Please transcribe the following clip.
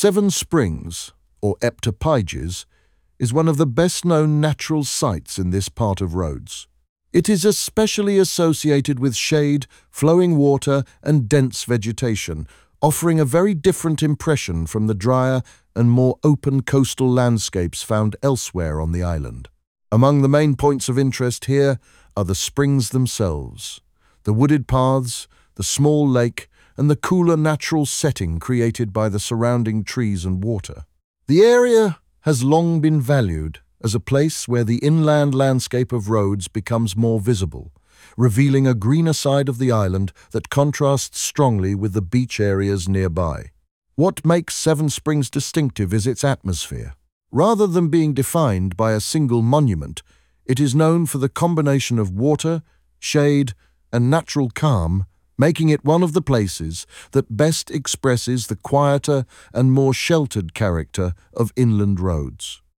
Seven Springs, or Eptopyges, is one of the best-known natural sites in this part of Rhodes. It is especially associated with shade, flowing water, and dense vegetation, offering a very different impression from the drier and more open coastal landscapes found elsewhere on the island. Among the main points of interest here are the springs themselves, the wooded paths, the small lake, and the cooler natural setting created by the surrounding trees and water. The area has long been valued as a place where the inland landscape of Rhodes becomes more visible, revealing a greener side of the island that contrasts strongly with the beach areas nearby. What makes Seven Springs distinctive is its atmosphere. Rather than being defined by a single monument, it is known for the combination of water, shade, and natural calm, making it one of the places that best expresses the quieter and more sheltered character of inland Rhodes.